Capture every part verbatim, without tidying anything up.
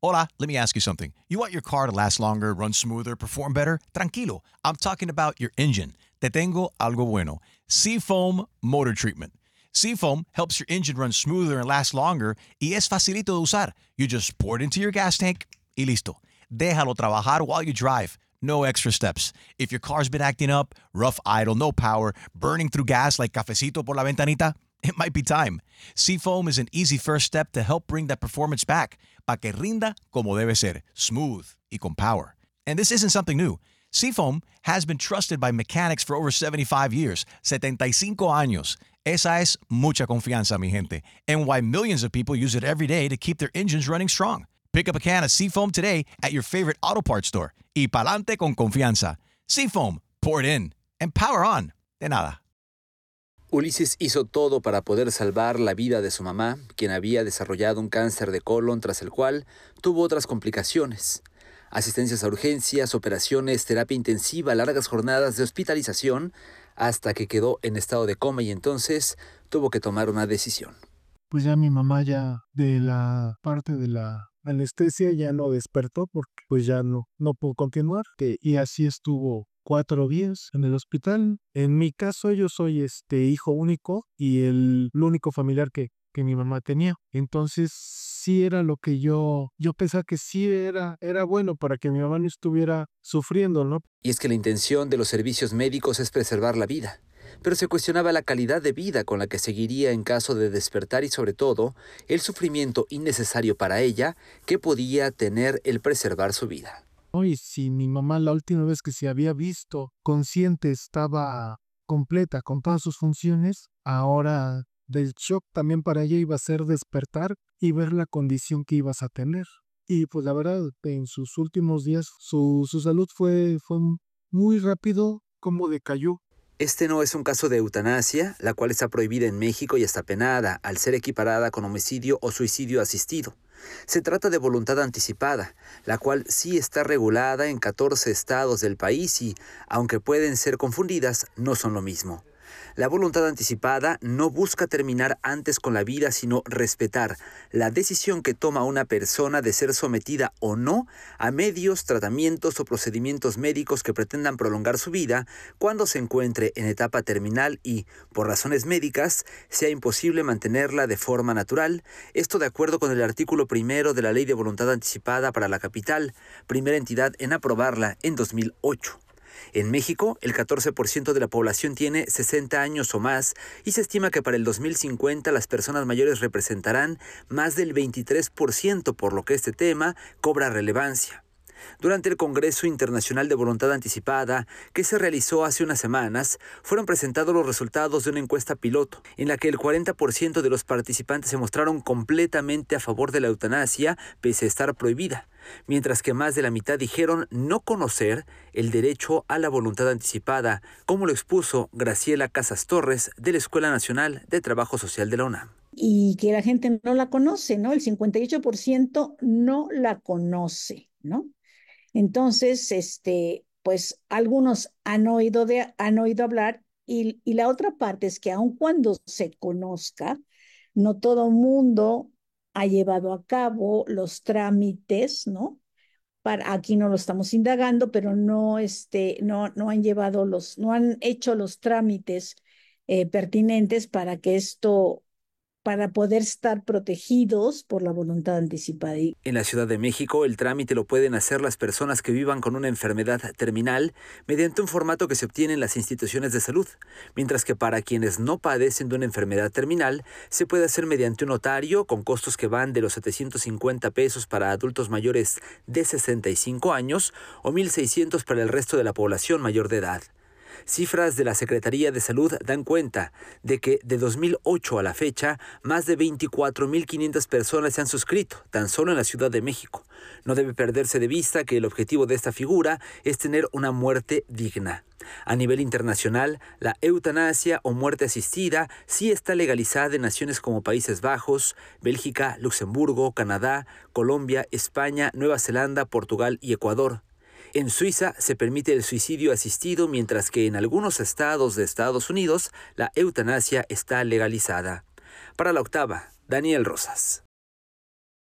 Hola, let me ask you something. You want your car to last longer, run smoother, perform better? Tranquilo. I'm talking about your engine. Te tengo algo bueno. Seafoam Motor Treatment. Seafoam helps your engine run smoother and last longer y es facilito de usar. You just pour it into your gas tank y listo. Déjalo trabajar while you drive. No extra steps. If your car's been acting up, rough idle, no power, burning through gas like cafecito por la ventanita, it might be time. Seafoam is an easy first step to help bring that performance back, para que rinda como debe ser, smooth y con power. And this isn't something new. Seafoam has been trusted by mechanics for over seventy-five years, setenta y cinco años. Esa es mucha confianza, mi gente, and why millions of people use it every day to keep their engines running strong. Pick up a can of Seafoam today at your favorite auto parts store. Y pa'lante con confianza. Seafoam, pour it in, and power on. De nada. Ulises hizo todo para poder salvar la vida de su mamá, quien había desarrollado un cáncer de colon tras el cual tuvo otras complicaciones. Asistencias a urgencias, operaciones, terapia intensiva, largas jornadas de hospitalización, hasta que quedó en estado de coma y entonces tuvo que tomar una decisión. Pues ya mi mamá ya de la parte de la anestesia ya no despertó porque pues ya no, no pudo continuar. Que, y así estuvo cuatro días en el hospital. En mi caso yo soy este hijo único y el, el único familiar que, que mi mamá tenía. Entonces sí era lo que yo, yo pensaba que sí era, era bueno para que mi mamá no estuviera sufriendo, ¿no? Y es que la intención de los servicios médicos es preservar la vida. Pero se cuestionaba la calidad de vida con la que seguiría en caso de despertar y sobre todo el sufrimiento innecesario para ella que podía tener el preservar su vida. Y si mi mamá la última vez que se había visto consciente estaba completa con todas sus funciones, ahora del shock también para ella iba a ser despertar y ver la condición que ibas a tener. Y pues la verdad, en sus últimos días su, su salud fue, fue muy rápido como decayó. Este no es un caso de eutanasia, la cual está prohibida en México y está penada al ser equiparada con homicidio o suicidio asistido. Se trata de voluntad anticipada, la cual sí está regulada en catorce estados del país y, aunque pueden ser confundidas, no son lo mismo. La voluntad anticipada no busca terminar antes con la vida, sino respetar la decisión que toma una persona de ser sometida o no a medios, tratamientos o procedimientos médicos que pretendan prolongar su vida cuando se encuentre en etapa terminal y, por razones médicas, sea imposible mantenerla de forma natural. Esto de acuerdo con el artículo primero de la Ley de Voluntad Anticipada para la capital, primera entidad en aprobarla en dos mil ocho. En México, el catorce por ciento de la población tiene sesenta años o más y se estima que para el dos mil cincuenta las personas mayores representarán más del veintitrés por ciento, por lo que este tema cobra relevancia. Durante el Congreso Internacional de Voluntad Anticipada, que se realizó hace unas semanas, fueron presentados los resultados de una encuesta piloto, en la que el cuarenta por ciento de los participantes se mostraron completamente a favor de la eutanasia, pese a estar prohibida, mientras que más de la mitad dijeron no conocer el derecho a la voluntad anticipada, como lo expuso Graciela Casas Torres, de la Escuela Nacional de Trabajo Social de la UNAM. Y que la gente no la conoce, ¿no? El cincuenta y ocho por ciento no la conoce, ¿no? Entonces, este, pues algunos han oído, de, han oído hablar y, y la otra parte es que aun cuando se conozca, no todo mundo ha llevado a cabo los trámites, ¿no? Para, aquí no lo estamos indagando, pero no, este, no, no han llevado los, no han hecho los trámites eh, pertinentes para que esto para poder estar protegidos por la voluntad anticipada. En la Ciudad de México, el trámite lo pueden hacer las personas que vivan con una enfermedad terminal mediante un formato que se obtiene en las instituciones de salud, mientras que para quienes no padecen de una enfermedad terminal, se puede hacer mediante un notario con costos que van de los setecientos cincuenta pesos para adultos mayores de sesenta y cinco años o mil seiscientos para el resto de la población mayor de edad. Cifras de la Secretaría de Salud dan cuenta de que de dos mil ocho a la fecha, más de veinticuatro mil quinientas personas se han suscrito, tan solo en la Ciudad de México. No debe perderse de vista que el objetivo de esta figura es tener una muerte digna. A nivel internacional, la eutanasia o muerte asistida sí está legalizada en naciones como Países Bajos, Bélgica, Luxemburgo, Canadá, Colombia, España, Nueva Zelanda, Portugal y Ecuador. En Suiza se permite el suicidio asistido, mientras que en algunos estados de Estados Unidos la eutanasia está legalizada. Para La Octava, Daniel Rosas.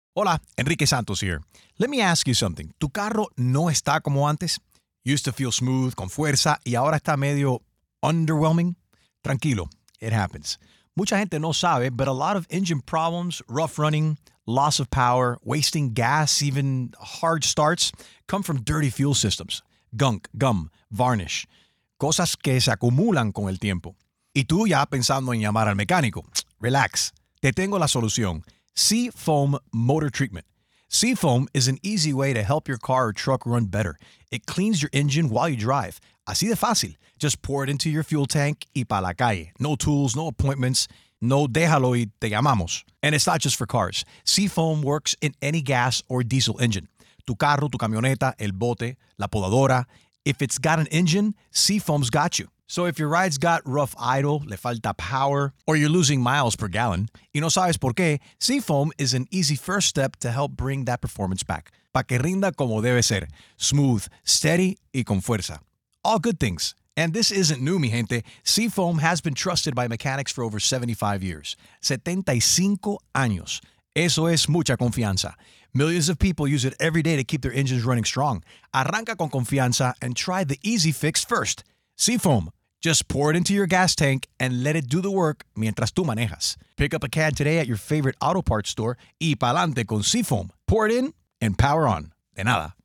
Hola, Enrique Santos here. Let me ask you something. ¿Tu carro no está como antes? Used to feel smooth, con fuerza, y ahora está medio underwhelming? Tranquilo, it happens. Mucha gente no sabe, but a lot of engine problems, rough running, loss of power, wasting gas, even hard starts, come from dirty fuel systems. Gunk, gum, varnish. Cosas que se acumulan con el tiempo. Y tú ya pensando en llamar al mecánico. Relax. Te tengo la solución. Seafoam Motor Treatment. Seafoam is an easy way to help your car or truck run better. It cleans your engine while you drive. Así de fácil. Just pour it into your fuel tank y pa' la calle. No tools, no appointments. No déjalo y te llamamos. And it's not just for cars. Seafoam works in any gas or diesel engine. Tu carro, tu camioneta, el bote, la podadora. If it's got an engine, Seafoam's got you. So if your ride's got rough idle, le falta power, or you're losing miles per gallon, y no sabes por qué, Seafoam is an easy first step to help bring that performance back. Pa' que rinda como debe ser. Smooth, steady, y con fuerza. All good things. And this isn't new, mi gente. Seafoam has been trusted by mechanics for over seventy-five years. setenta y cinco años. Eso es mucha confianza. Millions of people use it every day to keep their engines running strong. Arranca con confianza and try the easy fix first. Seafoam. Just pour it into your gas tank and let it do the work mientras tú manejas. Pick up a can today at your favorite auto parts store y pa'lante con Seafoam. Pour it in and power on. De nada.